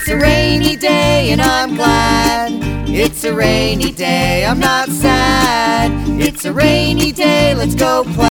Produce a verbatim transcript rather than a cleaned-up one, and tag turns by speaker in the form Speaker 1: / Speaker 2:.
Speaker 1: It's a rainy day and I'm glad. It's a rainy day, I'm not sad. It's a rainy day, let's go play.